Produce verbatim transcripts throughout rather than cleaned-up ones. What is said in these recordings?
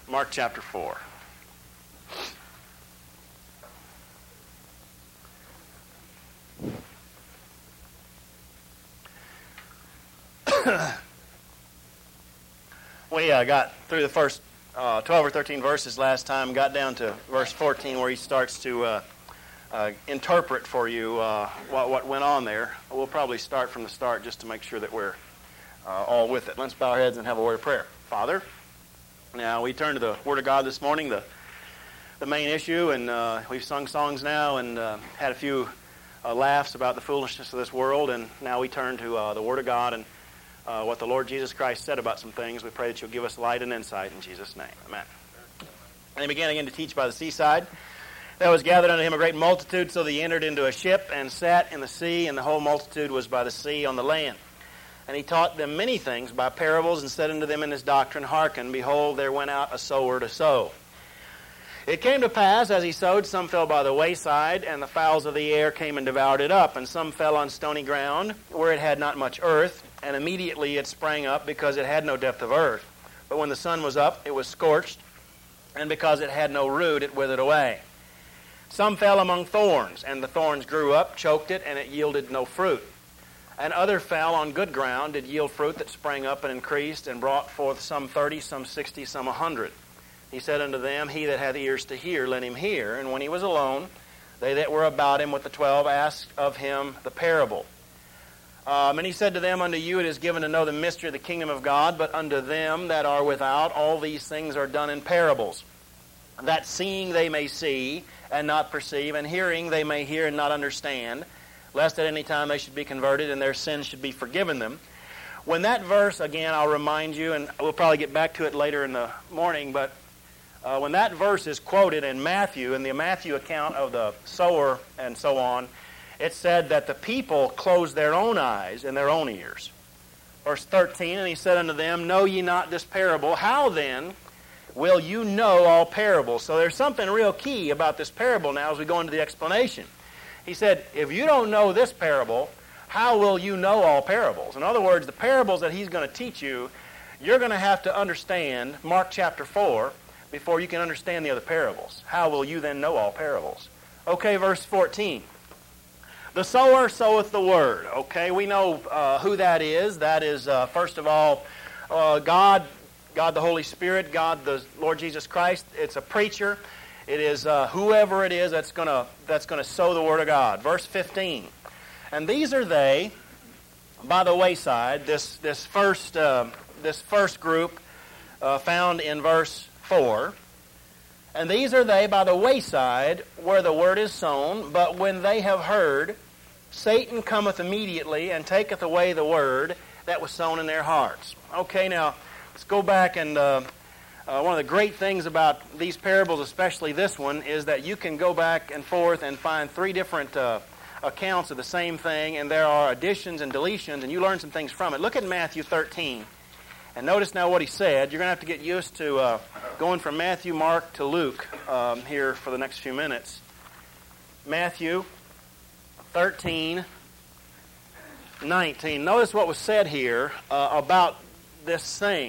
Mark chapter four. We uh, got through the first uh, twelve or thirteen verses last time, got down to verse fourteen where he starts to uh, uh, interpret for you uh, what, what went on there. We'll probably start from the start just to make sure that we're uh, all with it. Let's bow our heads and have a word of prayer. Father, now we turn to the Word of God this morning, the the main issue, and uh, we've sung songs now and uh, had a few uh, laughs about the foolishness of this world, and now we turn to uh, the Word of God and Uh, what the Lord Jesus Christ said about some things. We pray that you'll give us light and insight in Jesus' name. Amen. And he began again to teach by the seaside. There was gathered unto him a great multitude, so that he entered into a ship and sat in the sea, and the whole multitude was by the sea on the land. And he taught them many things by parables, and said unto them in his doctrine, Hearken, behold, there went out a sower to sow. It came to pass, as he sowed, some fell by the wayside, and the fowls of the air came and devoured it up. And some fell on stony ground, where it had not much earth, and immediately it sprang up, because it had no depth of earth. But when the sun was up, it was scorched, and because it had no root, it withered away. Some fell among thorns, and the thorns grew up, choked it, and it yielded no fruit. And other fell on good ground, did yield fruit that sprang up and increased, and brought forth some thirty, some sixty, some a hundred. He said unto them, He that hath ears to hear, let him hear. And when he was alone, they that were about him with the twelve asked of him the parable. Um, and he said to them, Unto you it is given to know the mystery of the kingdom of God, but unto them that are without, all these things are done in parables, that seeing they may see and not perceive, and hearing they may hear and not understand, lest at any time they should be converted and their sins should be forgiven them. When that verse, again, I'll remind you, and we'll probably get back to it later in the morning, but Uh, when that verse is quoted in Matthew, in the Matthew account of the sower and so on, it said that the people closed their own eyes and their own ears. Verse thirteen, and he said unto them, Know ye not this parable? How then will you know all parables? So there's something real key about this parable now as we go into the explanation. He said, if you don't know this parable, how will you know all parables? In other words, the parables that he's going to teach you, you're going to have to understand Mark chapter four, before you can understand the other parables. How will you then know all parables? Okay, verse fourteen. The sower soweth the word. Okay, we know uh, who that is. That is, uh, first of all, uh, God, God the Holy Spirit, God the Lord Jesus Christ. It's a preacher. It is uh, whoever it is that's going to that's going to sow the word of God. Verse fifteen. And these are they by the wayside. This this first uh, this first group uh, found in verse four, and these are they by the wayside where the word is sown, but when they have heard, Satan cometh immediately and taketh away the word that was sown in their hearts. Okay, now let's go back, and uh, uh, one of the great things about these parables, especially this one, is that you can go back and forth and find three different uh, accounts of the same thing, and there are additions and deletions, and you learn some things from it. Look at Matthew thirteen. And notice now what he said. You're going to have to get used to uh, going from Matthew, Mark, to Luke um, here for the next few minutes. Matthew thirteen, nineteen. Notice what was said here uh, about this thing.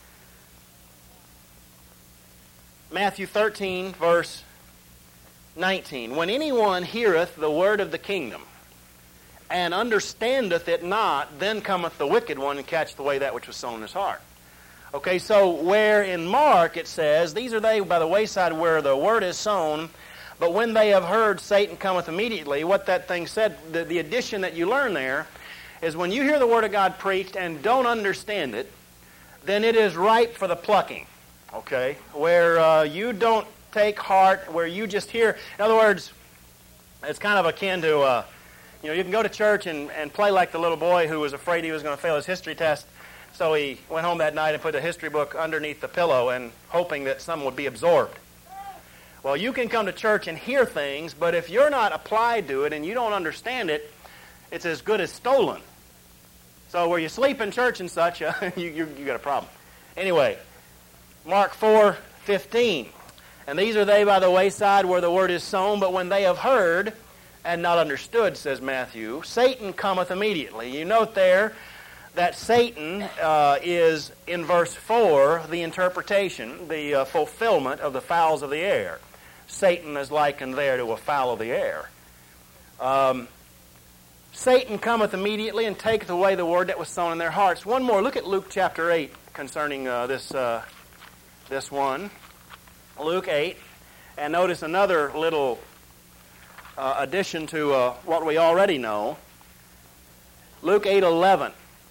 Matthew thirteen, verse nineteen. When anyone heareth the word of the kingdom, and understandeth it not, then cometh the wicked one and catcheth away that which was sown in his heart. Okay, so where in Mark it says, these are they by the wayside where the word is sown, but when they have heard, Satan cometh immediately. What that thing said, the, the addition that you learn there, is when you hear the word of God preached and don't understand it, then it is ripe for the plucking. Okay, where uh, you don't take heart, where you just hear. In other words, it's kind of akin to Uh, You know, you can go to church and, and play like the little boy who was afraid he was going to fail his history test, so he went home that night and put a history book underneath the pillow and hoping that some would be absorbed. Well, you can come to church and hear things, but if you're not applied to it and you don't understand it, it's as good as stolen. So where you sleep in church and such, uh, you, you, you got a problem. Anyway, Mark four fifteen. And these are they by the wayside where the word is sown, but when they have heard and not understood, says Matthew, Satan cometh immediately. You note there that Satan uh, is, in verse four, the interpretation, the uh, fulfillment of the fowls of the air. Satan is likened there to a fowl of the air. Um, Satan cometh immediately and taketh away the word that was sown in their hearts. One more. Look at Luke chapter eight concerning uh, this, uh, this one. Luke eight. And notice another little uh, addition to uh, what we already know. Luke eight eleven.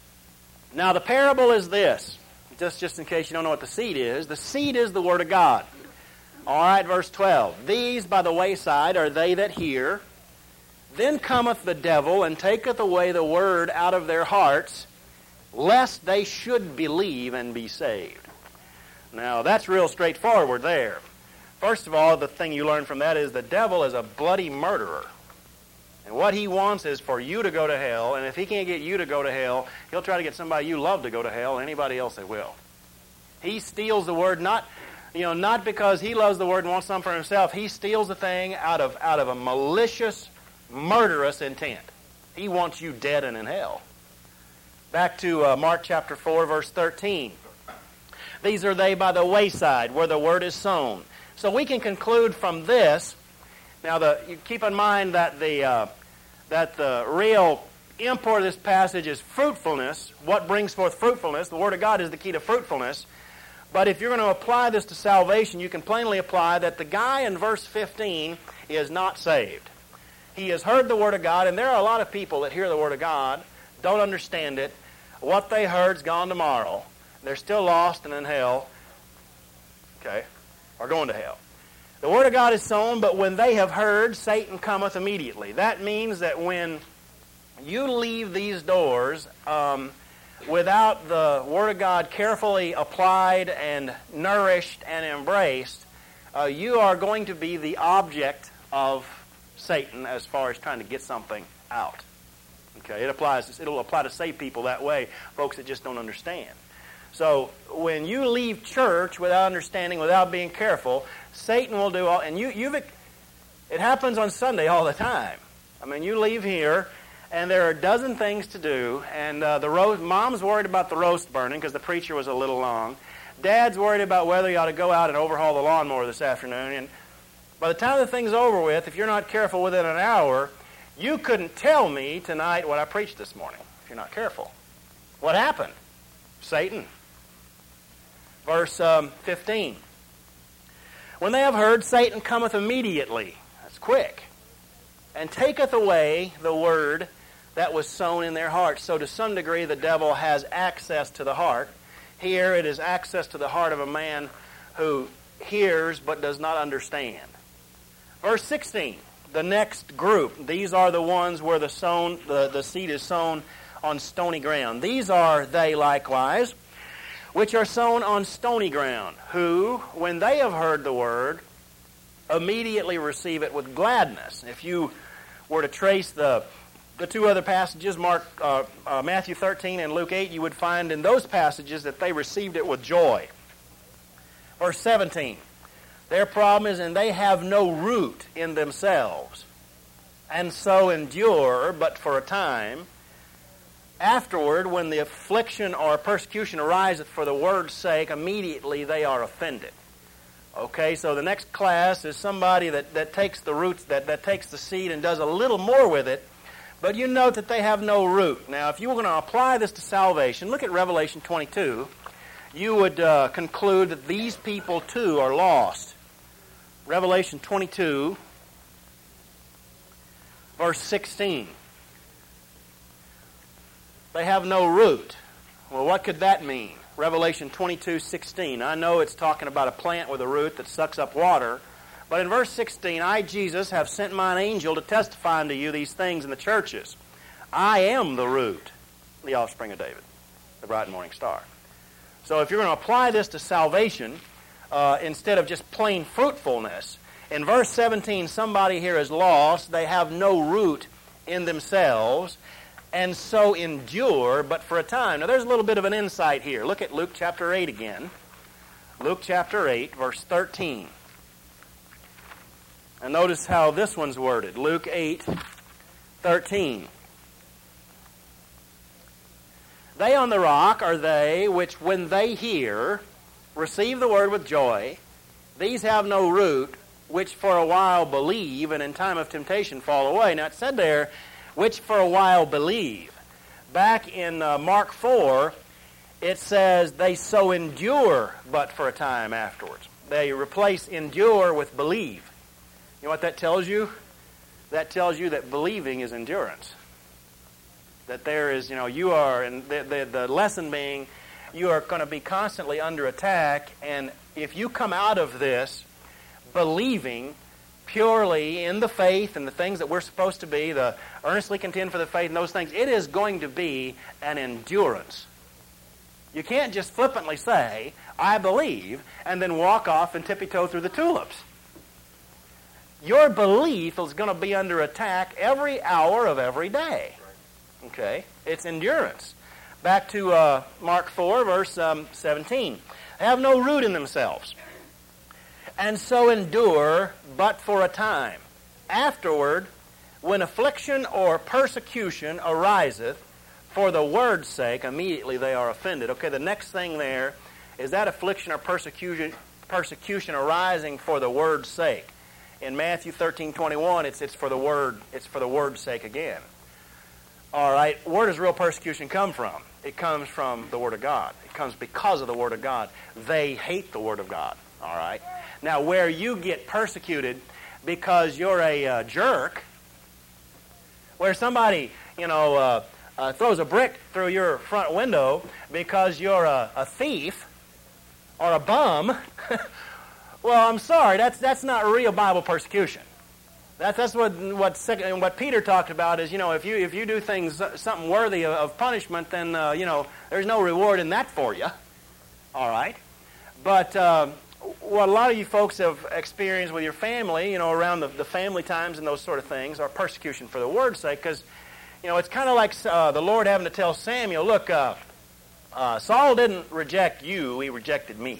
Now the parable is this, just, just in case you don't know what the seed is. The seed is the word of God. All right, verse twelve. These by the wayside are they that hear. Then cometh the devil and taketh away the word out of their hearts, lest they should believe and be saved. Now that's real straightforward there. First of all, the thing you learn from that is the devil is a bloody murderer. And what he wants is for you to go to hell, and if he can't get you to go to hell, he'll try to get somebody you love to go to hell, and anybody else that will. He steals the word not, you know, not because he loves the word and wants something for himself. He steals the thing out of out of a malicious, murderous intent. He wants you dead and in hell. Back to uh, Mark chapter four, verse thirteen. These are they by the wayside, where the word is sown. So we can conclude from this. Now, the, you keep in mind that the uh, that the real import of this passage is fruitfulness. What brings forth fruitfulness? The Word of God is the key to fruitfulness. But if you're going to apply this to salvation, you can plainly apply that the guy in verse fifteen is not saved. He has heard the Word of God, and there are a lot of people that hear the Word of God, don't understand it. What they heard's gone tomorrow. They're still lost and in hell. Okay. Are going to hell. The Word of God is sown, but when they have heard, Satan cometh immediately. That means that when you leave these doors um, without the Word of God carefully applied and nourished and embraced, uh, you are going to be the object of Satan as far as trying to get something out. Okay, it applies. It'll apply to save people that way, folks that just don't understand. So when you leave church without understanding, without being careful, Satan will do all, and you, you've, it happens on Sunday all the time. I mean, you leave here, and there are a dozen things to do, and uh, the roast, Mom's worried about the roast burning because the preacher was a little long. Dad's worried about whether you ought to go out and overhaul the lawnmower this afternoon, and by the time the thing's over with, if you're not careful within an hour, you couldn't tell me tonight what I preached this morning, if you're not careful. What happened? Satan. Verse um, fifteen. When they have heard, Satan cometh immediately. That's quick. And taketh away the word that was sown in their hearts. So to some degree, the devil has access to the heart. Here it is access to the heart of a man who hears but does not understand. Verse sixteen. The next group. These are the ones where the sown, the, the seed is sown on stony ground. These are they likewise, which are sown on stony ground, who, when they have heard the word, immediately receive it with gladness. If you were to trace the the two other passages, Mark, uh, uh, Matthew thirteen and Luke eight, you would find in those passages that they received it with joy. Verse seventeen, their problem is, and they have no root in themselves, and so endure but for a time. Afterward, when the affliction or persecution ariseth for the word's sake, immediately they are offended. Okay, so the next class is somebody that, that takes the roots, that, that takes the seed and does a little more with it, but you note that they have no root. Now, if you were going to apply this to salvation, look at Revelation twenty-two, you would uh, conclude that these people too are lost. Revelation twenty-two, verse sixteen. They have no root. Well, what could that mean? Revelation twenty-two sixteen. I know it's talking about a plant with a root that sucks up water, but in verse sixteen, I, Jesus, have sent mine angel to testify unto you these things in the churches. I am the root, the offspring of David, the bright and morning star. So if you're going to apply this to salvation, uh, instead of just plain fruitfulness, in verse seventeen, somebody here is lost. They have no root in themselves, and so endure, but for a time. Now, there's a little bit of an insight here. Look at Luke chapter eight again. Luke chapter eight, verse thirteen. And notice how this one's worded. Luke eight, thirteen. They on the rock are they which, when they hear, receive the word with joy. These have no root, which for a while believe, and in time of temptation fall away. Now it said there, which for a while believe. Back in uh, Mark four, it says they so endure, but for a time afterwards. They replace endure with believe. You know what that tells you? That tells you that believing is endurance. That there is, you know, you are, and the, the, the lesson being, you are going to be constantly under attack, and if you come out of this believing purely in the faith and the things that we're supposed to be, the earnestly contend for the faith and those things, it is going to be an endurance. You can't just flippantly say, I believe, and then walk off and tippy-toe through the tulips. Your belief is going to be under attack every hour of every day. Okay? It's endurance. Back to uh, Mark four, verse um, seventeen. They have no root in themselves, and so endure but for a time. Afterward, when affliction or persecution ariseth for the word's sake, immediately they are offended. Okay, the next thing there is that affliction or persecution persecution arising for the word's sake. In Matthew thirteen twenty-one, it's it's for the word it's for the word's sake again. All right, where does real persecution come from? It comes from the Word of God. It comes because of the Word of God. They hate the Word of God. All right. Now, where you get persecuted because you're a uh, jerk, where somebody, you know, uh, uh, throws a brick through your front window because you're a, a thief or a bum, well, I'm sorry, that's that's not real Bible persecution. That's that's what what what Peter talked about is, you know, if you if you do things something worthy of, of punishment, then uh, you know there's no reward in that for you. All right, but uh, what a lot of you folks have experienced with your family, you know, around the, the family times and those sort of things, are persecution for the word's sake, because you know it's kind of like uh, the Lord having to tell Samuel, look, uh, uh, Saul didn't reject you; he rejected me.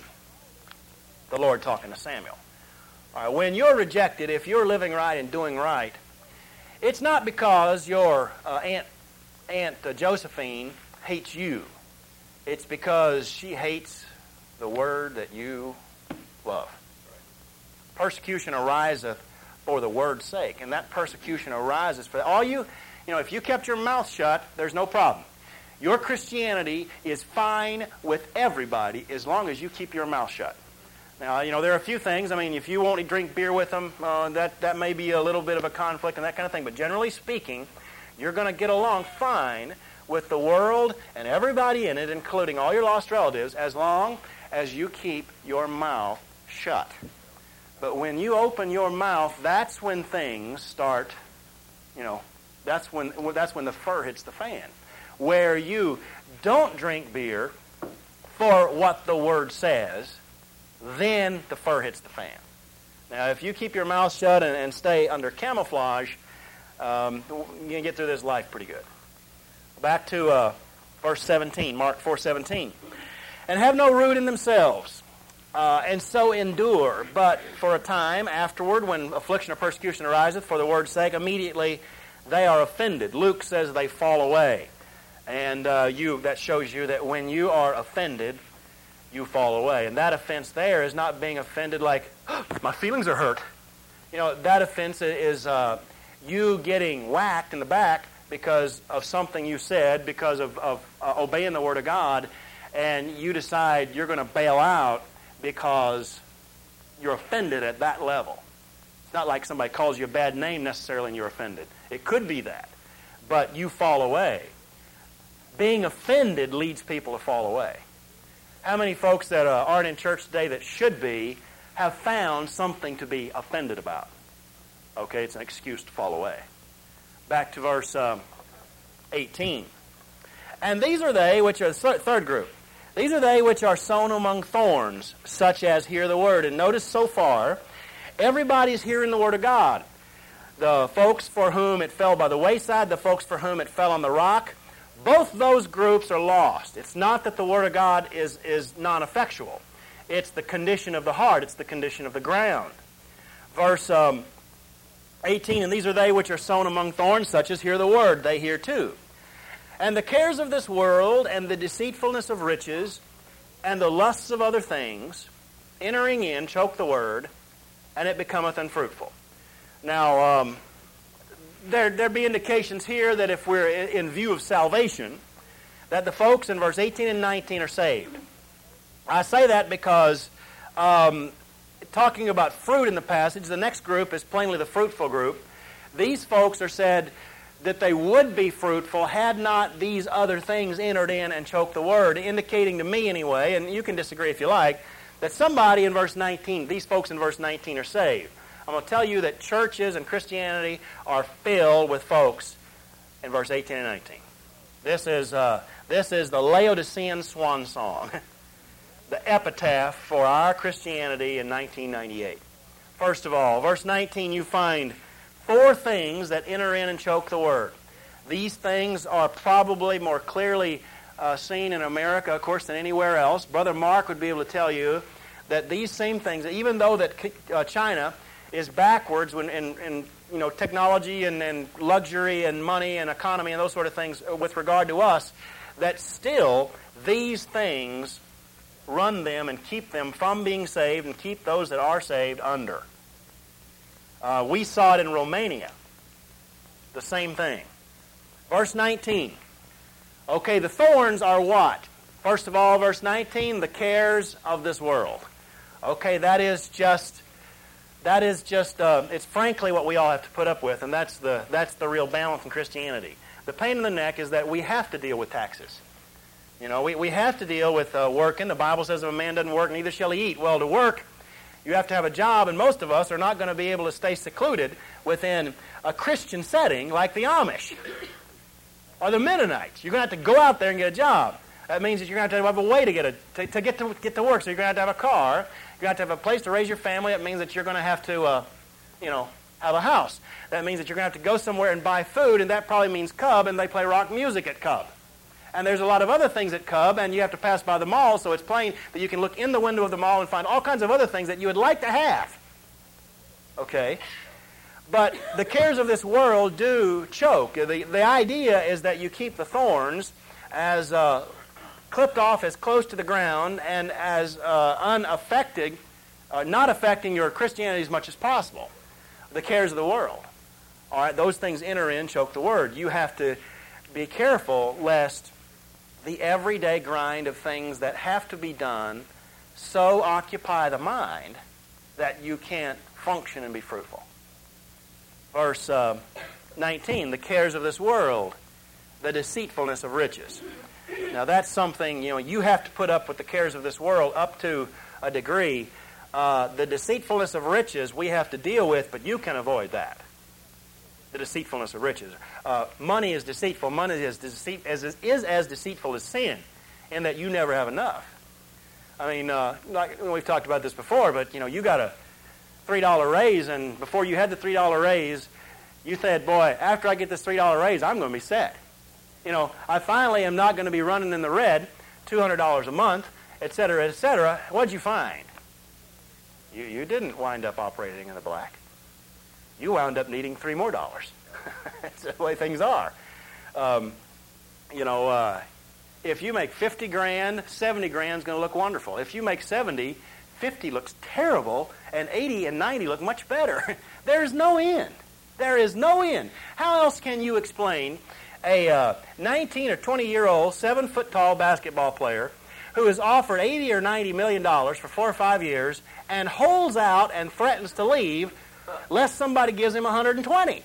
The Lord talking to Samuel. All right, when you're rejected, if you're living right and doing right, it's not because your uh, Aunt, Aunt uh, Josephine hates you. It's because she hates the word that you love. Persecution ariseth for the word's sake, and that persecution arises for all you. You know, if you kept your mouth shut, there's no problem. Your Christianity is fine with everybody as long as you keep your mouth shut. Now, you know, there are a few things. I mean, if you won't drink beer with them, uh, that, that may be a little bit of a conflict and that kind of thing. But generally speaking, you're going to get along fine with the world and everybody in it, including all your lost relatives, as long as you keep your mouth shut. But when you open your mouth, that's when things start, you know, that's when that's when the fur hits the fan. Where you don't drink beer for what the Word says, then the fur hits the fan. Now, if you keep your mouth shut and, and stay under camouflage, um, you can get through this life pretty good. Back to uh, verse seventeen, Mark four seventeen. And have no root in themselves, uh, and so endure. But for a time afterward, when affliction or persecution ariseth for the word's sake, immediately they are offended. Luke says they fall away. And uh, you that shows you that when you are offended, you fall away. And that offense there is not being offended like, oh, my feelings are hurt. You know, that offense is uh, you getting whacked in the back because of something you said, because of, of uh, obeying the Word of God, and you decide you're going to bail out because you're offended at that level. It's not like somebody calls you a bad name necessarily and you're offended. It could be that. But you fall away. Being offended leads people to fall away. How many folks that uh, aren't in church today that should be have found something to be offended about? Okay, it's an excuse to fall away. Back to verse um, eighteen. And these are they which are, third group, these are they which are sown among thorns, such as hear the word. And notice so far, everybody's hearing the word of God. The folks for whom it fell by the wayside, the folks for whom it fell on the rock, both those groups are lost. It's not that the Word of God is, is non-effectual. It's the condition of the heart. It's the condition of the ground. Verse um, eighteen, and these are they which are sown among thorns, such as hear the Word. They hear too. And the cares of this world, and the deceitfulness of riches, and the lusts of other things, entering in, choke the word, and it becometh unfruitful. Now, um, there there be indications here that if we're in view of salvation, that the folks in verse eighteen and nineteen are saved. I say that because um, talking about fruit in the passage, the next group is plainly the fruitful group. These folks are said that they would be fruitful had not these other things entered in and choked the word, indicating to me anyway, and you can disagree if you like, that somebody in verse nineteen, these folks in verse nineteen are saved. I'm going to tell you that churches and Christianity are filled with folks in verse eighteen and nineteen. This is, uh, this is the Laodicean swan song, the epitaph for our Christianity in nineteen ninety-eight. First of all, verse nineteen, you find four things that enter in and choke the word. These things are probably more clearly uh, seen in America, of course, than anywhere else. Brother Mark would be able to tell you that these same things, even though that uh, China is backwards when in, in you know technology and, and luxury and money and economy and those sort of things with regard to us, that still these things run them and keep them from being saved and keep those that are saved under. Uh, we saw it in Romania. The same thing. Verse nineteen. Okay, the thorns are what? First of all, verse nineteen, the cares of this world. Okay, that is just, that is just, uh, it's frankly what we all have to put up with, and that's the, that's the real balance in Christianity. The pain in the neck is that we have to deal with taxes. You know, we, we have to deal with uh, working. The Bible says if a man doesn't work, neither shall he eat. Well, to work, you have to have a job, and most of us are not going to be able to stay secluded within a Christian setting like the Amish or the Mennonites. You're going to have to go out there and get a job. That means that you're going to have to have a way to get a, to, to get to get to work. So you're going to have to have a car. You're going to have to have a place to raise your family. That means that you're going to have to, uh, you know, have a house. That means that you're going to have to go somewhere and buy food, and that probably means Cub, and they play rock music at Cub. And there's a lot of other things at Cub, and you have to pass by the mall, so it's plain that you can look in the window of the mall and find all kinds of other things that you would like to have. Okay? But the cares of this world do choke. The, the idea is that you keep the thorns as uh, clipped off as close to the ground and as uh, unaffected, uh, not affecting your Christianity as much as possible. The cares of the world. All right, those things enter in, choke the word. You have to be careful lest the everyday grind of things that have to be done so occupy the mind that you can't function and be fruitful. Verse uh, nineteen, the cares of this world, the deceitfulness of riches. Now that's something, you know, you have to put up with the cares of this world up to a degree. Uh, the deceitfulness of riches we have to deal with, but you can avoid that. The deceitfulness of riches. Uh, money is deceitful. Money is, deceit, is, is as deceitful as sin, in that you never have enough. I mean, uh, like we've talked about this before, but you know, you got a three dollar raise, and before you had the three dollar raise, you said, boy, after I get this three dollar raise, I'm going to be set. You know, I finally am not going to be running in the red, two hundred dollars a month, et cetera, et cetera. What'd you find? You, you didn't wind up operating in the black. You wound up needing three more dollars. That's the way things are. Um, you know, uh, if you make fifty grand, seventy grand is going to look wonderful. If you make seventy, fifty looks terrible, and eighty and ninety look much better. There's no end. There is no end. How else can you explain a uh, nineteen or twenty-year-old, seven-foot-tall basketball player who is offered eighty or ninety million dollars for four or five years and holds out and threatens to leave lest somebody gives him one hundred twenty?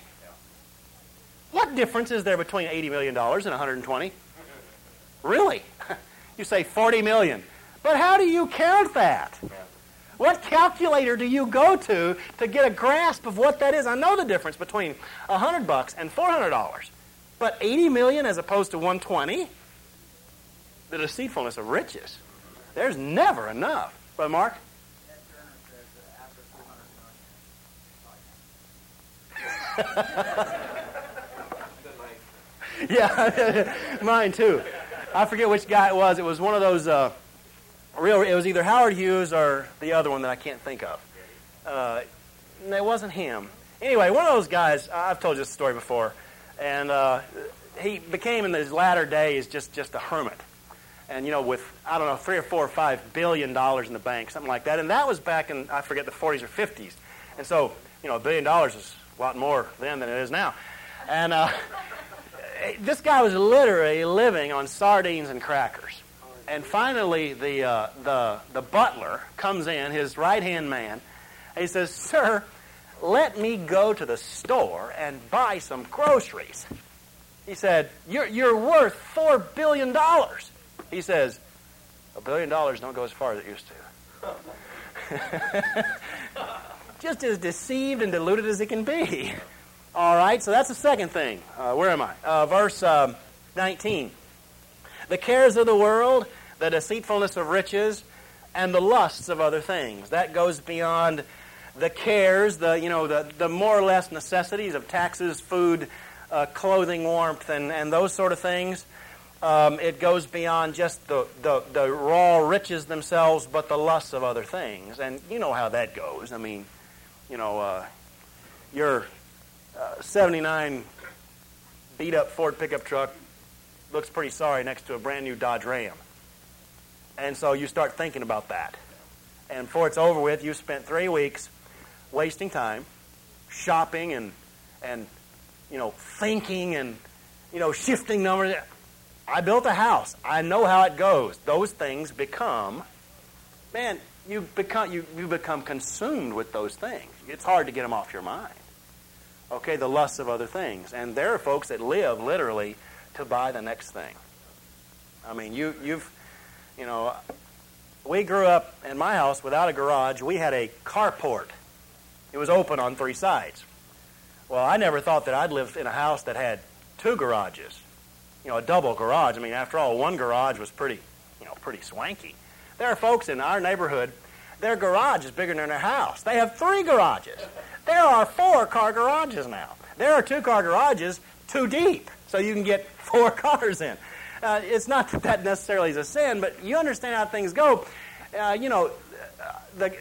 What difference is there between eighty million dollars and one hundred twenty? Really? You say forty million dollars. But how do you count that? What calculator do you go to to get a grasp of what that is? I know the difference between one hundred bucks and four hundred dollars. But eighty million dollars as opposed to one hundred twenty dollars? The deceitfulness of riches. There's never enough. Brother Mark? Yeah, mine too. I forget which guy it was. It was one of those uh, real. It was either Howard Hughes or the other one that I can't think of. Uh, it wasn't him. Anyway, one of those guys. I've told you this story before, and uh, he became in his latter days just, just a hermit. And, you know, with, I don't know, three or four or five billion dollars in the bank, something like that. And that was back in, I forget, the forties or fifties. And so, you know, a billion dollars is a lot more then than it is now. And uh, this guy was literally living on sardines and crackers. And finally, the, uh, the, the butler comes in, his right-hand man, and he says, "Sir, let me go to the store and buy some groceries." He said, you're, you're worth four billion dollars. He says, a billion dollars don't go as far as it used to. Just as deceived and deluded as it can be. All right, so that's the second thing. Uh, where am I? Uh, verse um, nineteen. The cares of the world, the deceitfulness of riches, and the lusts of other things. That goes beyond the cares, the you know the, the more or less necessities of taxes, food, uh, clothing, warmth, and, and those sort of things. Um, it goes beyond just the, the, the raw riches themselves, but the lusts of other things. And you know how that goes. I mean, you know, uh, your uh, seventy-nine beat-up Ford pickup truck looks pretty sorry next to a brand-new Dodge Ram. And so you start thinking about that. And before it's over with, you spent three weeks wasting time, shopping and, and you know, thinking and, you know, shifting numbers. I built a house. I know how it goes. Those things become, man, you become you, you become consumed with those things. It's hard to get them off your mind. Okay, the lusts of other things. And there are folks that live literally to buy the next thing. I mean, you you've, you know, we grew up in my house without a garage. We had a carport. It was open on three sides. Well, I never thought that I'd live in a house that had two garages. You know, a double garage. I mean, after all, one garage was pretty, you know, pretty swanky. There are folks in our neighborhood, their garage is bigger than their house. They have three garages. There are four-car garages now. There are two-car garages too deep, so you can get four cars in. Uh, it's not that that necessarily is a sin, but you understand how things go. Uh, you know, the,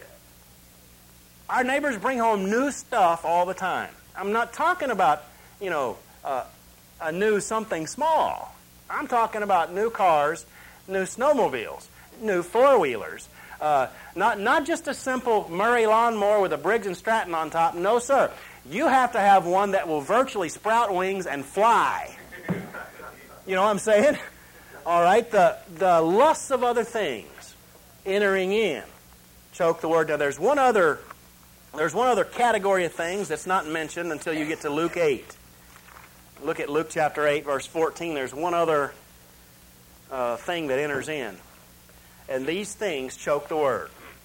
our neighbors bring home new stuff all the time. I'm not talking about, you know, uh, a new something small. I'm talking about new cars, new snowmobiles, new four-wheelers. Uh, not not just a simple Murray lawnmower with a Briggs and Stratton on top. No, sir. You have to have one that will virtually sprout wings and fly. You know what I'm saying? All right. The the lusts of other things entering in choke the word. Now, there's one other there's one other category of things that's not mentioned until you get to Luke eight. Look at Luke chapter eight, verse fourteen. There's one other uh, thing that enters in. And these things choke the word.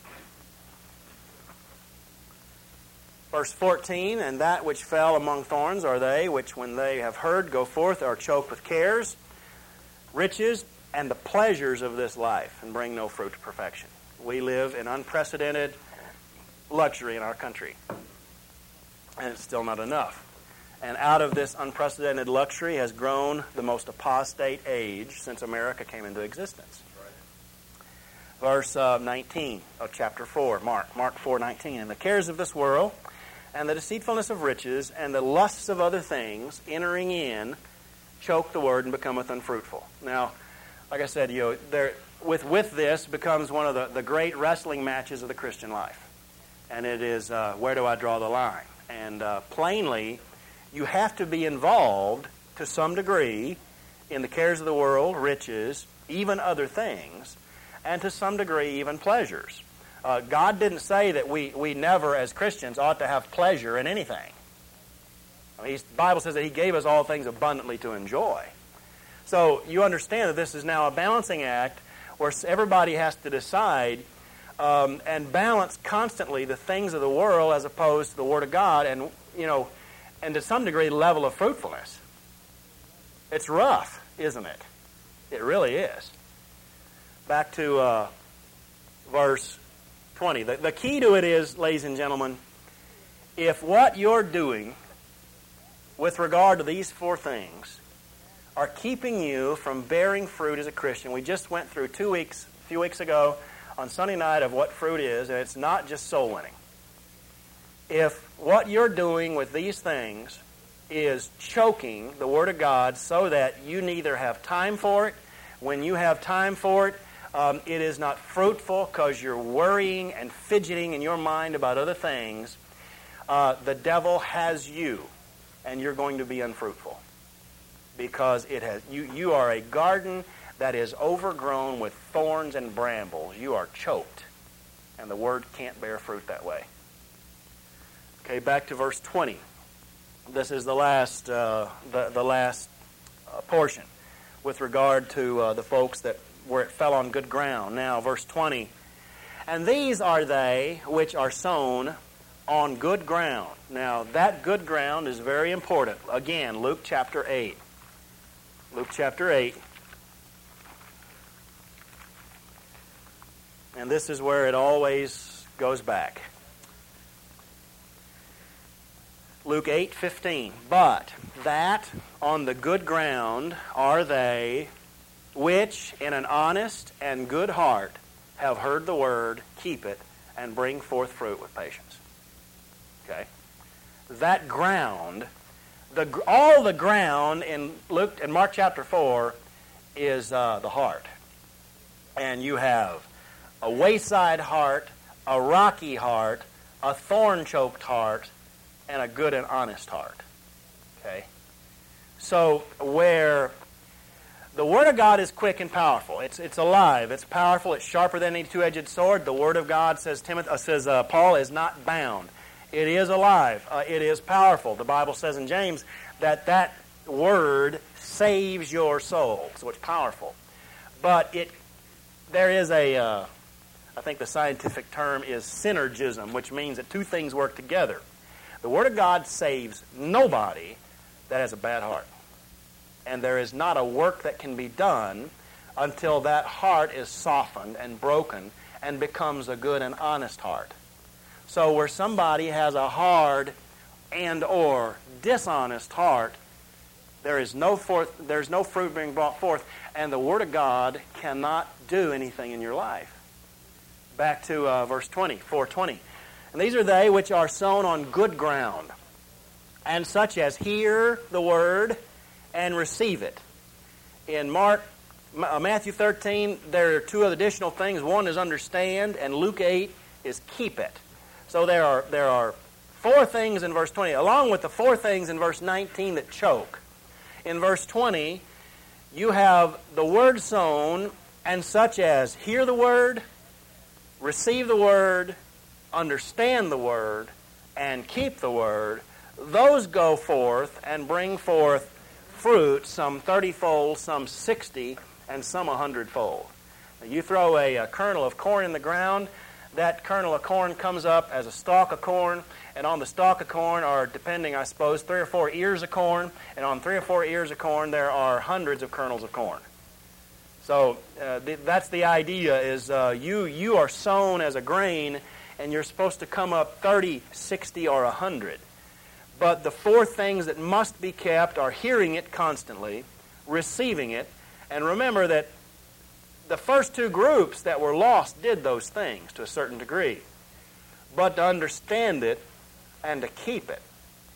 Verse fourteen, and that which fell among thorns are they, which when they have heard go forth are choked with cares, riches, and the pleasures of this life, and bring no fruit to perfection. We live in unprecedented luxury in our country. And it's still not enough. And out of this unprecedented luxury has grown the most apostate age since America came into existence. Verse uh, nineteen of chapter four, Mark, Mark four nineteen. And the cares of this world, and the deceitfulness of riches, and the lusts of other things, entering in, choke the word and becometh unfruitful. Now, like I said, you know, there, with, with this becomes one of the, the great wrestling matches of the Christian life. And it is, uh, where do I draw the line? And uh, plainly, you have to be involved to some degree in the cares of the world, riches, even other things, and to some degree even pleasures. Uh, God didn't say that we, we never, as Christians, ought to have pleasure in anything. I mean, the Bible says that He gave us all things abundantly to enjoy. So you understand that this is now a balancing act where everybody has to decide um, and balance constantly the things of the world as opposed to the Word of God, and you know, and to some degree the level of fruitfulness. It's rough, isn't it? It really is. Back to uh, verse twenty. The, the key to it is, ladies and gentlemen, if what you're doing with regard to these four things are keeping you from bearing fruit as a Christian. We just went through two weeks, a few weeks ago, on Sunday night of what fruit is, and it's not just soul winning. If what you're doing with these things is choking the Word of God so that you neither have time for it. When you have time for it, um, it is not fruitful because you're worrying and fidgeting in your mind about other things. Uh, the devil has you, and you're going to be unfruitful because it has you. You are a garden that is overgrown with thorns and brambles. You are choked, and the Word can't bear fruit that way. Okay, back to verse twenty. This is the last, uh, the, the last uh, portion with regard to uh, the folks that where it fell on good ground. Now, verse twenty. And these are they which are sown on good ground. Now, that good ground is very important. Again, Luke chapter eight. Luke chapter eight. And this is where it always goes back. Luke eight fifteen. But that on the good ground are they which in an honest and good heart have heard the word, keep it, and bring forth fruit with patience. Okay? That ground, the all the ground in Luke in Mark chapter four is uh, the heart. And you have a wayside heart, a rocky heart, a thorn-choked heart, and a good and honest heart. Okay? So where the Word of God is quick and powerful. It's it's alive. It's powerful. It's sharper than any two-edged sword. The Word of God, says Timothy, uh, says uh, Paul, is not bound. It is alive. Uh, it is powerful. The Bible says in James that that Word saves your soul. So it's powerful. But it there is a, uh, I think the scientific term is synergism, which means that two things work together. The Word of God saves nobody that has a bad heart. And there is not a work that can be done until that heart is softened and broken and becomes a good and honest heart. So where somebody has a hard and or dishonest heart, there is no forth, there's no fruit being brought forth, and the Word of God cannot do anything in your life. Back to uh, verse twenty, four twenty. And these are they which are sown on good ground, and such as hear the word and receive it. In Mark, Matthew thirteen, there are two additional things. One is understand, and Luke eight is keep it. So there are there are four things in verse twenty, along with the four things in verse nineteen that choke. In verse twenty, you have the word sown, and such as hear the word, receive the word, understand the word, and keep the word. Those go forth and bring forth fruit, some thirty-fold, some sixty, and some a hundredfold. You throw a, a kernel of corn in the ground, that kernel of corn comes up as a stalk of corn, and on the stalk of corn are, depending, I suppose, three or four ears of corn, and on three or four ears of corn there are hundreds of kernels of corn. So uh, th- that's the idea, is uh, you, you are sown as a grain, and you're supposed to come up thirty, sixty, or one hundred. But the four things that must be kept are hearing it constantly, receiving it, and remember that the first two groups that were lost did those things to a certain degree. But to understand it and to keep it.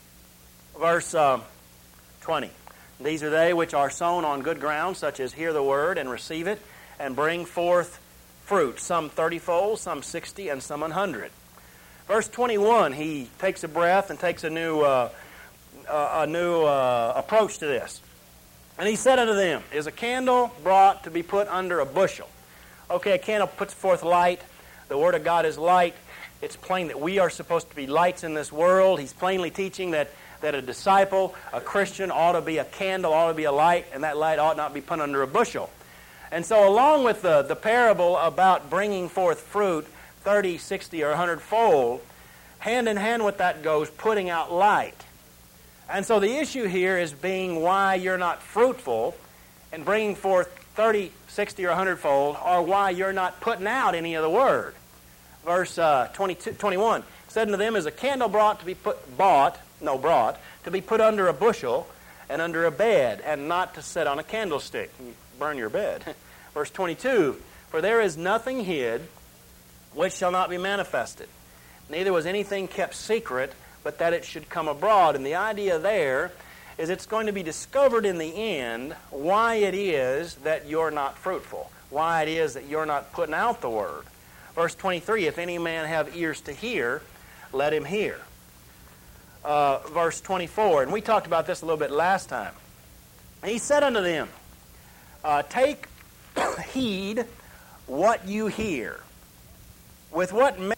Verse uh, twenty. These are they which are sown on good ground, such as hear the word and receive it, and bring forth fruit, some thirty-fold, some sixty, and some an hundred. Verse twenty-one, he takes a breath and takes a new, uh, uh, a new uh, approach to this. And he said unto them, is a candle brought to be put under a bushel? Okay, a candle puts forth light. The Word of God is light. It's plain that we are supposed to be lights in this world. He's plainly teaching that, that a disciple, a Christian, ought to be a candle, ought to be a light, and that light ought not be put under a bushel. And so along with the, the parable about bringing forth fruit, thirty, sixty, or one hundred fold, hand in hand with that goes putting out light. And so the issue here is being why you're not fruitful and bringing forth thirty, sixty, or one hundred fold, or why you're not putting out any of the word. Verse uh, twenty-two, twenty-one, said unto them, is a candle brought to be put, bought, no brought, to be put under a bushel and under a bed, and not to set on a candlestick. You burn your bed. Verse twenty-two, for there is nothing hid which shall not be manifested, neither was anything kept secret but that it should come abroad. And the idea there is it's going to be discovered in the end why it is that you're not fruitful, why it is that you're not putting out the word. Verse twenty-three, if any man have ears to hear, let him hear. Uh, verse twenty-four, and we talked about this a little bit last time. He said unto them, uh, take heed what you hear. With what me-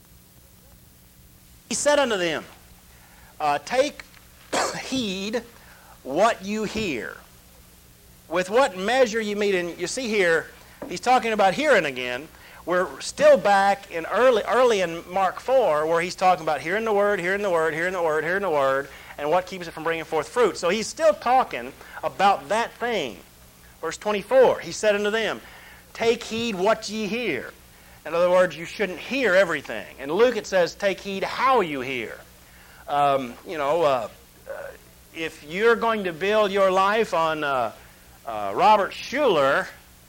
He said unto them, uh, take heed what you hear. With what measure you meet. And you see here, he's talking about hearing again. We're still back in early early in Mark four, where he's talking about hearing the word, hearing the word, hearing the word, hearing the word, and what keeps it from bringing forth fruit. So he's still talking about that thing. Verse twenty-four, he said unto them, take heed what ye hear. In other words, you shouldn't hear everything. In Luke it says, take heed how you hear. Um, you know, uh, uh, if you're going to build your life on uh, uh, Robert Schuller,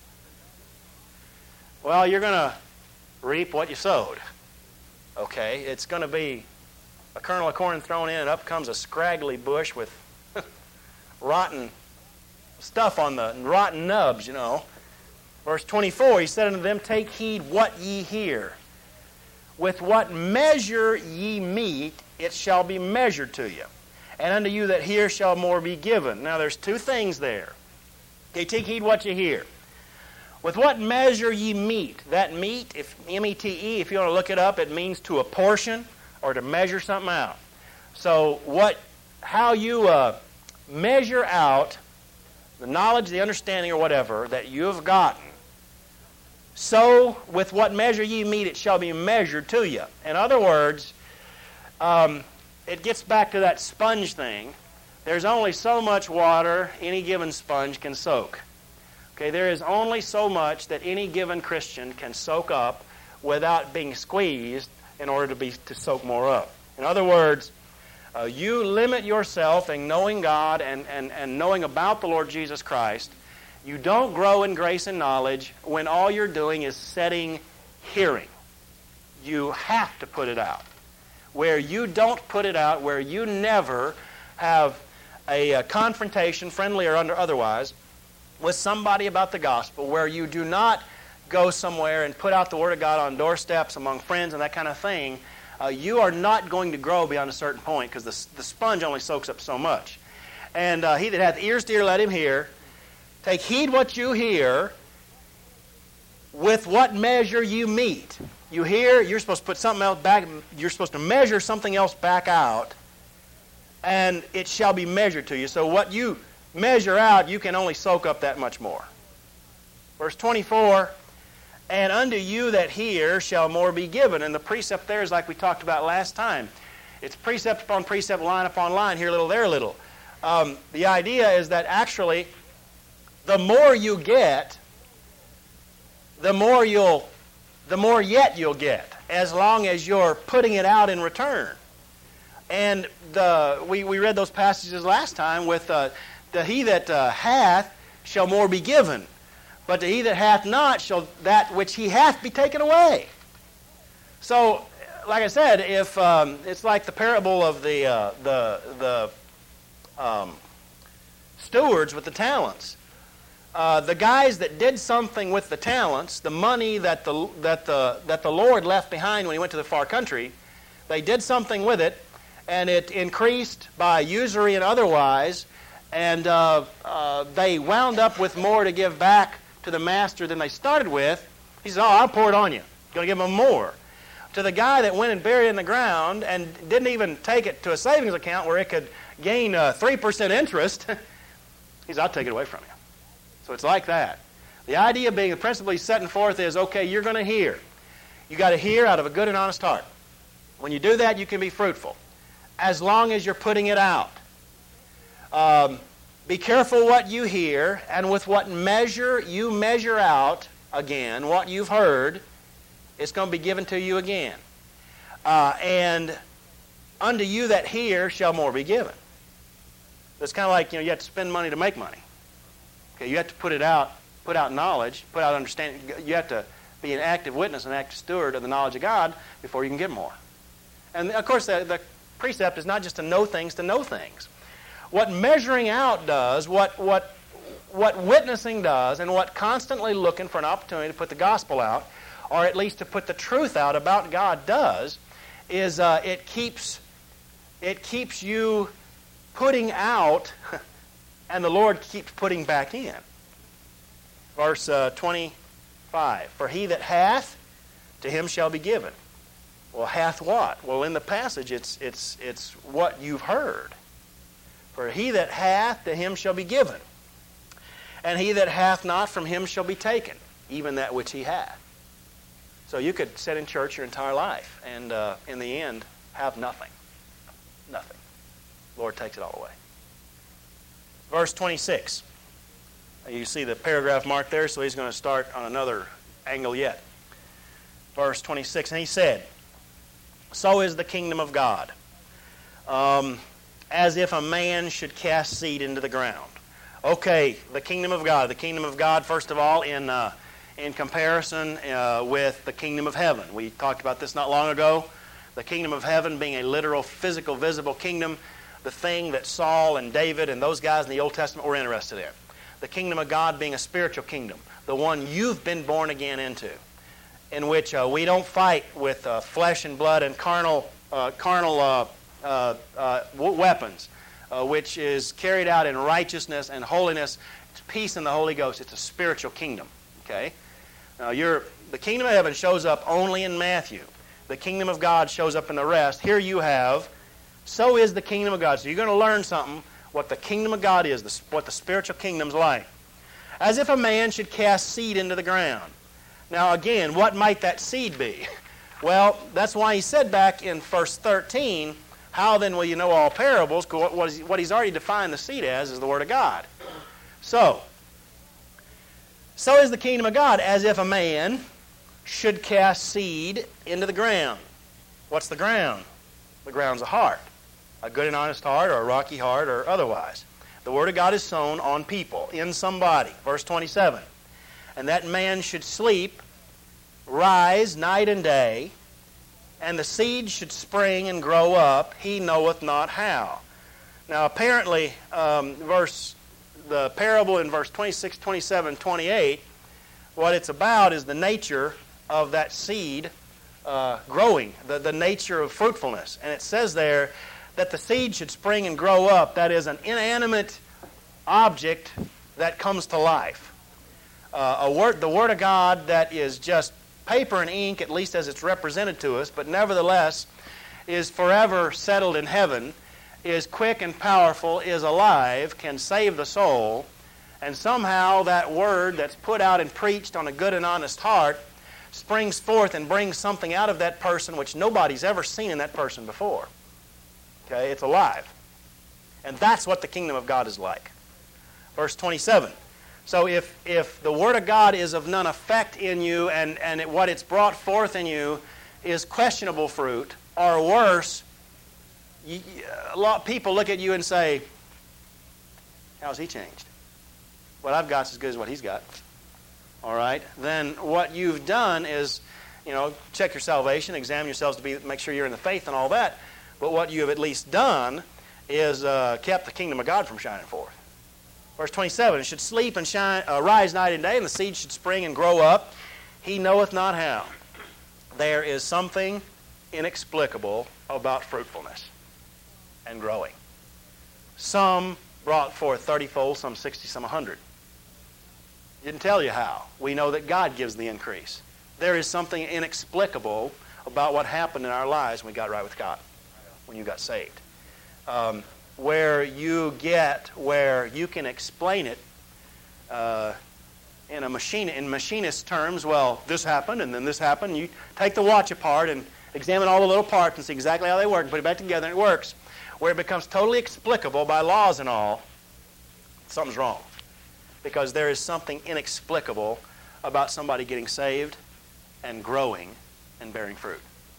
well, you're going to reap what you sowed. Okay? It's going to be a kernel of corn thrown in, and up comes a scraggly bush with rotten stuff on the rotten nubs, you know. Verse twenty-four, he said unto them, take heed what ye hear. With what measure ye meet, it shall be measured to you. And unto you that hear shall more be given. Now, there's two things there. Okay, take heed what you hear. With what measure ye meet. That meet, if M E T E, if you want to look it up, it means to apportion or to measure something out. So what, how you uh, measure out the knowledge, the understanding, or whatever that you have gotten, so with what measure ye meet, it shall be measured to you. In other words, um, it gets back to that sponge thing. There's only so much water any given sponge can soak. Okay, there is only so much that any given Christian can soak up without being squeezed in order to be to soak more up. In other words, uh, you limit yourself in knowing God and, and, and knowing about the Lord Jesus Christ. You don't grow in grace and knowledge when all you're doing is setting hearing. You have to put it out. Where you don't put it out, where you never have a, a confrontation, friendly or under otherwise, with somebody about the gospel, where you do not go somewhere and put out the Word of God on doorsteps among friends and that kind of thing, uh, you are not going to grow beyond a certain point, because the, the sponge only soaks up so much. And uh, he that hath ears to hear, let him hear. Take heed what you hear, with what measure you meet. You hear, you're supposed to put something else back, you're supposed to measure something else back out, and it shall be measured to you. So what you measure out, you can only soak up that much more. Verse twenty-four, and unto you that hear shall more be given. And the precept there is like we talked about last time. It's precept upon precept, line upon line, here a little, there a little. Um, the idea is that actually, the more you get, the more you'll, the more yet you'll get, as long as you're putting it out in return. And the we, we read those passages last time with uh, the he that uh, hath shall more be given, but to he that hath not shall that which he hath be taken away. So, like I said, if um, it's like the parable of the uh, the the um, stewards with the talents. Uh, the guys that did something with the talents, the money that the that the that the Lord left behind when he went to the far country, they did something with it, and it increased by usury and otherwise, and uh, uh, they wound up with more to give back to the master than they started with. He says, "Oh, I'll pour it on you. Going to give them more." To the guy that went and buried it in the ground and didn't even take it to a savings account where it could gain uh, three percent interest, he says, "I'll take it away from you." So it's like that. The idea being, the principle he's setting forth is, okay, you're going to hear. You got to hear out of a good and honest heart. When you do that, you can be fruitful, as long as you're putting it out. Um, be careful what you hear, and with what measure you measure out, again, what you've heard, it's going to be given to you again. Uh, and unto you that hear shall more be given. It's kind of like, you know, you have to spend money to make money. Okay, you have to put it out, put out knowledge, put out understanding. You have to be an active witness, an active steward of the knowledge of God before you can get more. And of course, the, the precept is not just to know things to know things. What measuring out does, what, what, what witnessing does, and what constantly looking for an opportunity to put the gospel out, or at least to put the truth out about God does, is uh, it keeps it keeps you putting out, and the Lord keeps putting back in. Verse uh, twenty-five, for he that hath, to him shall be given. Well, hath what? Well, in the passage, it's it's it's what you've heard. For he that hath, to him shall be given. And he that hath not, from him shall be taken, even that which he hath. So you could sit in church your entire life, and uh, in the end, have nothing. Nothing. The Lord takes it all away. Verse twenty-six. You see the paragraph marked there, so he's going to start on another angle yet. Verse twenty-six, and he said, so is the kingdom of God, um, as if a man should cast seed into the ground. Okay, the kingdom of God. The kingdom of God, first of all, in uh, in comparison uh, with the kingdom of heaven. We talked about this not long ago. The kingdom of heaven being a literal, physical, visible kingdom, the thing that Saul and David and those guys in the Old Testament were interested in. The kingdom of God being a spiritual kingdom, the one you've been born again into, in which uh, we don't fight with uh, flesh and blood and carnal, uh, carnal uh, uh, uh, weapons, uh, which is carried out in righteousness and holiness. It's peace in the Holy Ghost. It's a spiritual kingdom. Okay, now you're, the kingdom of heaven shows up only in Matthew. The kingdom of God shows up in the rest. Here you have, so is the kingdom of God. So you're going to learn something, what the kingdom of God is, the, what the spiritual kingdom's like. As if a man should cast seed into the ground. Now again, what might that seed be? Well, that's why he said back in verse thirteen, how then will you know all parables? What, what, is, what he's already defined the seed as is the Word of God. So, so is the kingdom of God, as if a man should cast seed into the ground. What's the ground? The ground's a heart. A good and honest heart, or a rocky heart, or otherwise. The Word of God is sown on people, in somebody. Verse twenty-seven. And that man should sleep, rise night and day, and the seed should spring and grow up, he knoweth not how. Now apparently, um, verse the parable in verse twenty-six, twenty-seven, twenty-eight, what it's about is the nature of that seed uh, growing, the, the nature of fruitfulness. And it says there that the seed should spring and grow up. That is an inanimate object that comes to life. Uh, a word, the Word of God that is just paper and ink, at least as it's represented to us, but nevertheless is forever settled in heaven, is quick and powerful, is alive, can save the soul, and somehow that Word that's put out and preached on a good and honest heart springs forth and brings something out of that person which nobody's ever seen in that person before. Okay, it's alive. And that's what the kingdom of God is like. Verse twenty-seven. So if, if the Word of God is of none effect in you, and, and it, what it's brought forth in you is questionable fruit, or worse, you, a lot of people look at you and say, how's he changed? What I've got's as good as what he's got. All right? Then what you've done is, you know, check your salvation, examine yourselves to be, make sure you're in the faith and all that. But what you have at least done is uh, kept the kingdom of God from shining forth. Verse twenty-seven, it should sleep and shine, uh, rise night and day, and the seed should spring and grow up. He knoweth not how. There is something inexplicable about fruitfulness and growing. Some brought forth thirty-fold, some sixty, some a hundred. Didn't tell you how. We know that God gives the increase. There is something inexplicable about what happened in our lives when we got right with God, when you got saved. Um, where you get, where you can explain it uh, in a machine, in machinist terms. Well, this happened and then this happened. You take the watch apart and examine all the little parts and see exactly how they work and put it back together and it works. Where it becomes totally explicable by laws and all, something's wrong. Because there is something inexplicable about somebody getting saved and growing and bearing fruit.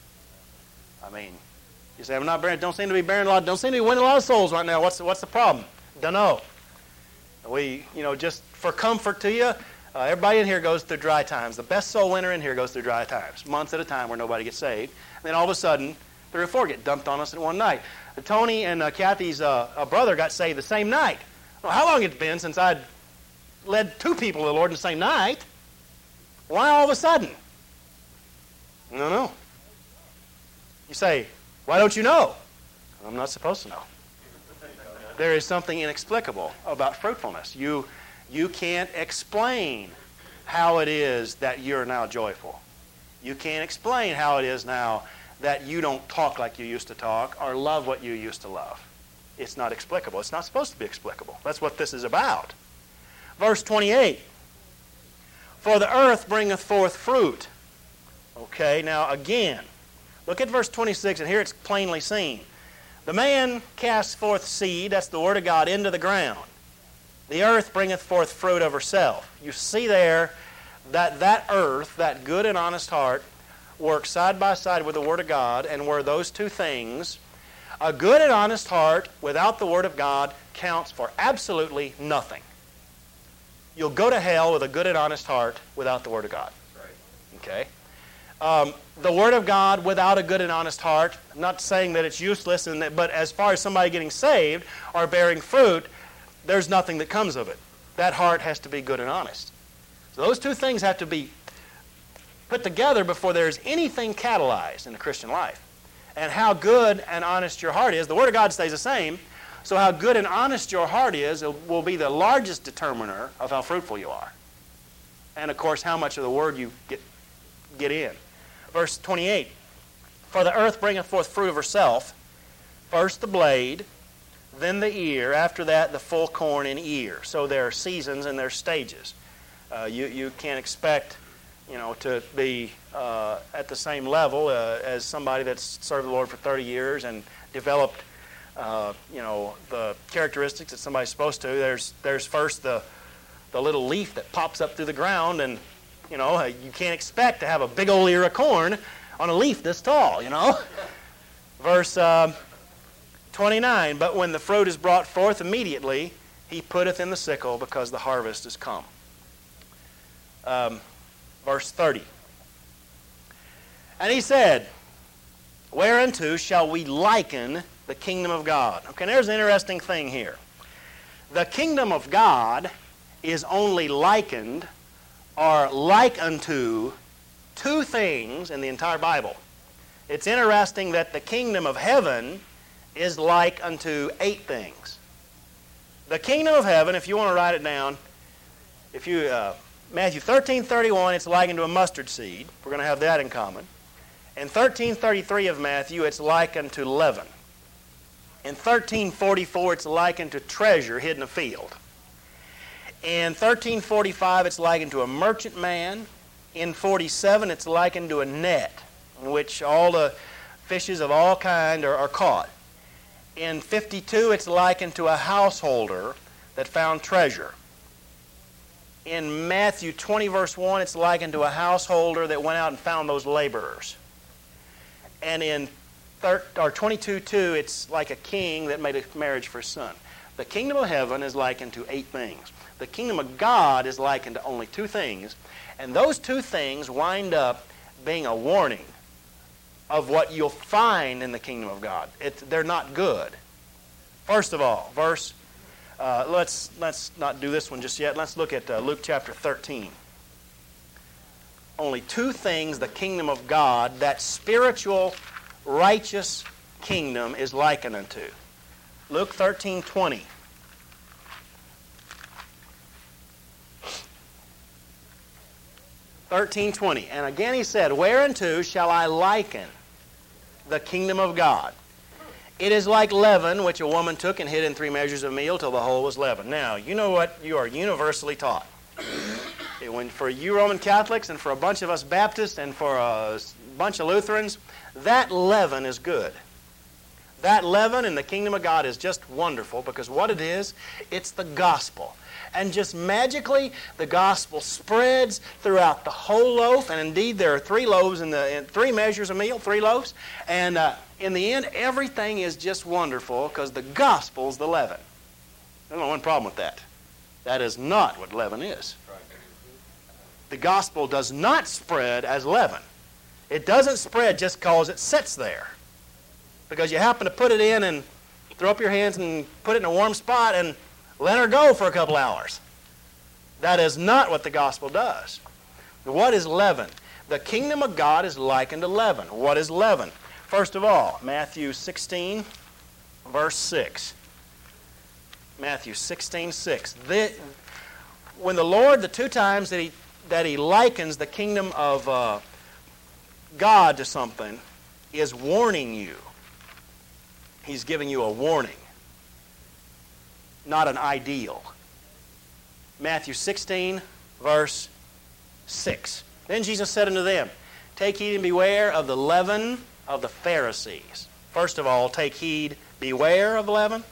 I mean, you say, I'm not bearing, don't seem to be bearing a lot, don't seem to be winning a lot of souls right now. What's the, what's the problem? Don't know. We, you know, just for comfort to you, uh, everybody in here goes through dry times. The best soul winner in here goes through dry times, months at a time where nobody gets saved. And then all of a sudden, Three or four get dumped on us in one night. Tony and uh, Kathy's uh, uh, brother got saved the same night. Well, how long it's been since I'd led two people to the Lord in the same night? Why all of a sudden? No, no. You say, why don't you know? I'm not supposed to know. There is something inexplicable about fruitfulness. You, you can't explain how it is that you're now joyful. You can't explain how it is now that you don't talk like you used to talk or love what you used to love. It's not explicable. It's not supposed to be explicable. That's what this is about. Verse twenty-eight. For the earth bringeth forth fruit. Okay, now again, look at verse twenty-six, and here it's plainly seen. The man casts forth seed, that's the word of God, into the ground. The earth bringeth forth fruit of herself. You see there that that earth, that good and honest heart, works side by side with the Word of God, and where those two things, a good and honest heart without the Word of God counts for absolutely nothing. You'll go to hell with a good and honest heart without the Word of God. Okay? Um, the Word of God without a good and honest heart, I'm not saying that it's useless, and that, but as far as somebody getting saved or bearing fruit, there's nothing that comes of it. That heart has to be good and honest. So those two things have to be put together before there's anything catalyzed in the Christian life. And how good and honest your heart is, the Word of God stays the same, so how good and honest your heart is will be the largest determiner of how fruitful you are. And of course, how much of the Word you get, get in. Verse twenty-eight, for the earth bringeth forth fruit of herself, first the blade, then the ear, after that the full corn in ear. So there are seasons and there are stages. Uh, you, you can't expect, you know, to be uh, at the same level uh, as somebody that's served the Lord for thirty years and developed, uh, you know, the characteristics that somebody's supposed to. There's, there's first the, the little leaf that pops up through the ground, and, you know, you can't expect to have a big old ear of corn on a leaf this tall, you know. Verse uh, twenty-nine, but when the fruit is brought forth immediately, he putteth in the sickle, because the harvest is come. Um, verse thirty. And he said, whereunto shall we liken the kingdom of God? Okay, there's an interesting thing here. The kingdom of God is only likened or like unto two things in the entire Bible. It's interesting that the kingdom of heaven is like unto eight things. The kingdom of heaven, if you want to write it down, if you... Uh, Matthew thirteen thirty-one, it's likened to a mustard seed. We're going to have that in common. In thirteen thirty-three of Matthew, it's likened to leaven. In thirteen forty-four, it's likened to treasure hidden in a field. In thirteen forty-five, it's likened to a merchant man. In forty-seven, it's likened to a net in which all the fishes of all kind are, are caught. In fifty-two, it's likened to a householder that found treasure. In Matthew twenty, verse one, it's likened to a householder that went out and found those laborers. And in twenty-two two, it's like a king that made a marriage for his son. The kingdom of heaven is likened to eight things. The kingdom of God is likened to only two things. And those two things wind up being a warning of what you'll find in the kingdom of God. It, they're not good. First of all, verse Uh, let's, let's not do this one just yet. Let's look at uh, Luke chapter thirteen. Only two things the kingdom of God, that spiritual, righteous kingdom, is likened unto. Luke thirteen twenty. thirteen twenty. And again he said, whereunto shall I liken the kingdom of God? It is like leaven, which a woman took and hid in three measures of meal till the whole was leavened. Now, you know what? You are universally taught. It went for you Roman Catholics and for a bunch of us Baptists and for a bunch of Lutherans, that leaven is good. That leaven in the kingdom of God is just wonderful, because what it is, it's the gospel. And just magically, the gospel spreads throughout the whole loaf. And indeed, there are three loaves in the in three measures of meal, three loaves. And uh, in the end, everything is just wonderful because the gospel's the leaven. There's only one problem with that. That is not what leaven is. The gospel does not spread as leaven. It doesn't spread just because it sits there. because you happen to put it in and throw up your hands and put it in a warm spot and let her go for a couple hours. That is not what the gospel does. What is leaven? The kingdom of God is likened to leaven. What is leaven? First of all, Matthew sixteen, verse six. Matthew sixteen, six. The, when the Lord, the two times that he, that he likens the kingdom of uh, God to something, is warning you. He's giving you a warning, not an ideal. Matthew sixteen, verse six. Then Jesus said unto them, take heed and beware of the leaven of the Pharisees. First of all, take heed, beware of the leaven.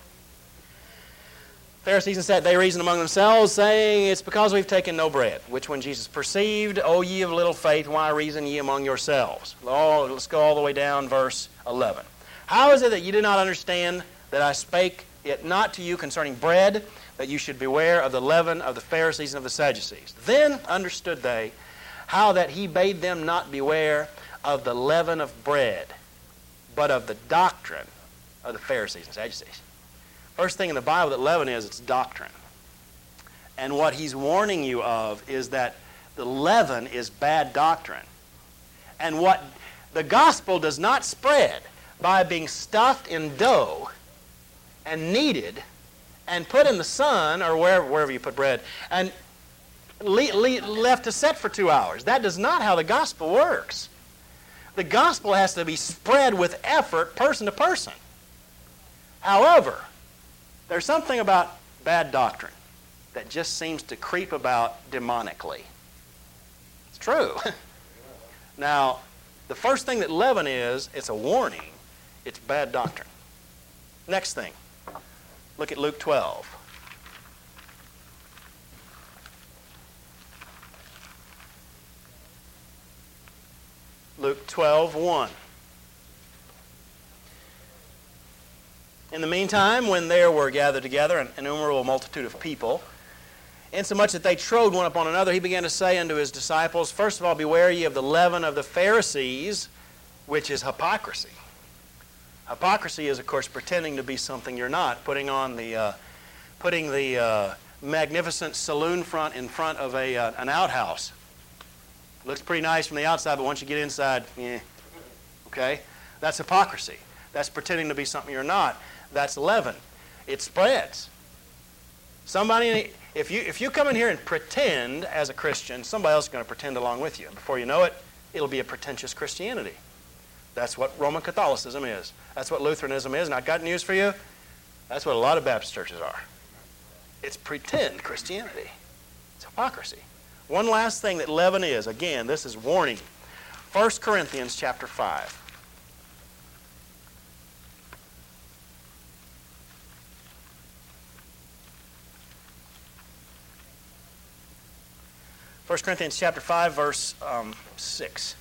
Pharisees and said, they reasoned among themselves, saying, it's because we've taken no bread. Which when Jesus perceived, O ye of little faith, why reason ye among yourselves? Oh, let's go all the way down, verse eleven. How is it that you do not understand that I spake it not to you concerning bread, that you should beware of the leaven of the Pharisees and of the Sadducees? Then understood they how that he bade them not beware of the leaven of bread, but of the doctrine of the Pharisees and Sadducees. First thing in the Bible that leaven is, it's doctrine. And what he's warning you of is that the leaven is bad doctrine. And what the gospel does not spread by being stuffed in dough and kneaded and put in the sun or wherever, wherever you put bread and le- le- left to set for two hours. That is not how the gospel works. The gospel has to be spread with effort, person to person. However, there's something about bad doctrine that just seems to creep about demonically. It's true. Now, the first thing that leaven is, it's a warning. It's bad doctrine. Next thing. Look at Luke twelve. Luke twelve, one. In the meantime, when there were gathered together an innumerable multitude of people, insomuch that they trode one upon another, he began to say unto his disciples, first of all, beware ye of the leaven of the Pharisees, which is hypocrisy. Hypocrisy is, of course, pretending to be something you're not, putting on the, uh, putting the uh, magnificent saloon front in front of a uh, an outhouse. Looks pretty nice from the outside, but once you get inside, eh. Okay? That's hypocrisy. That's pretending to be something you're not. That's leaven. It spreads. Somebody, if you if you come in here and pretend as a Christian, somebody else is going to pretend along with you. Before you know it, it'll be a pretentious Christianity. That's what Roman Catholicism is. That's what Lutheranism is. And I've got news for you. That's what a lot of Baptist churches are. It's pretend Christianity. It's hypocrisy. One last thing that leaven is, again, this is warning. First Corinthians chapter five. First Corinthians chapter five, verse um, six.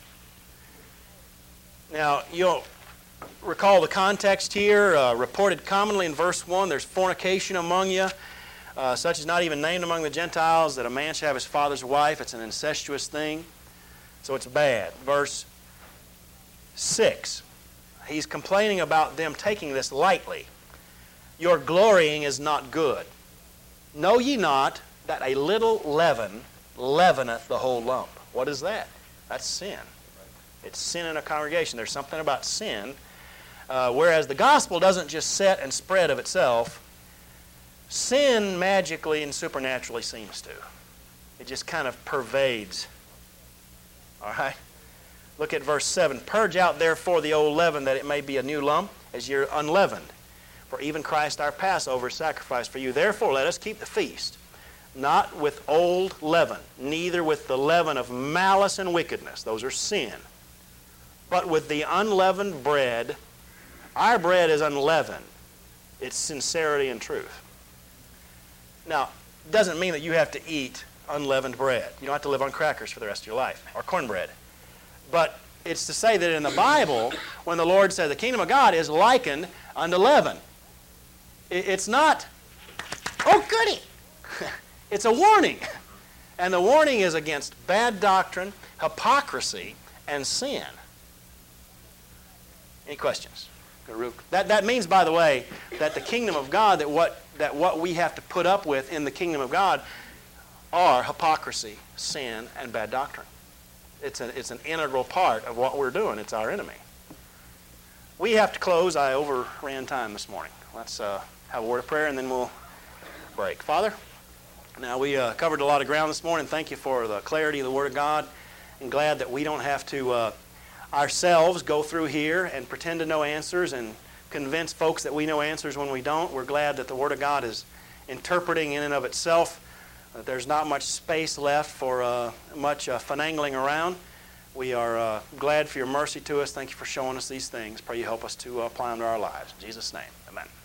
Now, you'll recall the context here, uh, reported commonly in verse one, there's fornication among you, uh, such as not even named among the Gentiles, that a man should have his father's wife. It's an incestuous thing, so it's bad. Verse six, he's complaining about them taking this lightly. Your glorying is not good. Know ye not that a little leaven leaveneth the whole lump? What is that? That's sin. It's sin in a congregation. There's something about sin. Uh, whereas the gospel doesn't just set and spread of itself, sin magically and supernaturally seems to. It just kind of pervades. All right? Look at verse seven. Purge out therefore the old leaven, that it may be a new lump, as you're unleavened. For even Christ our Passover sacrificed for you. Therefore let us keep the feast, not with old leaven, neither with the leaven of malice and wickedness. Those are sin. But with the unleavened bread. Our bread is unleavened. It's sincerity and truth. Now, it doesn't mean that you have to eat unleavened bread. You don't have to live on crackers for the rest of your life, or cornbread. But it's to say that in the Bible, when the Lord said the kingdom of God is likened unto leaven, it's not, oh goody, it's a warning. And the warning is against bad doctrine, hypocrisy, and sin. Any questions? That, that means, by the way, that the kingdom of God, that what, that what we have to put up with in the kingdom of God are hypocrisy, sin, and bad doctrine. It's, a, it's an integral part of what we're doing. It's our enemy. We have to close. I overran time this morning. Let's uh, have a word of prayer, and then we'll break. Father, now we uh, covered a lot of ground this morning. Thank you for the clarity of the Word of God. I'm glad that we don't have to uh, ourselves go through here and pretend to know answers and convince folks that we know answers when we don't. We're glad that the Word of God is interpreting in and of itself. Uh, there's not much space left for uh, much uh, finagling around. We are uh, glad for your mercy to us. Thank you for showing us these things. Pray you help us to uh, apply them to our lives. In Jesus' name, amen.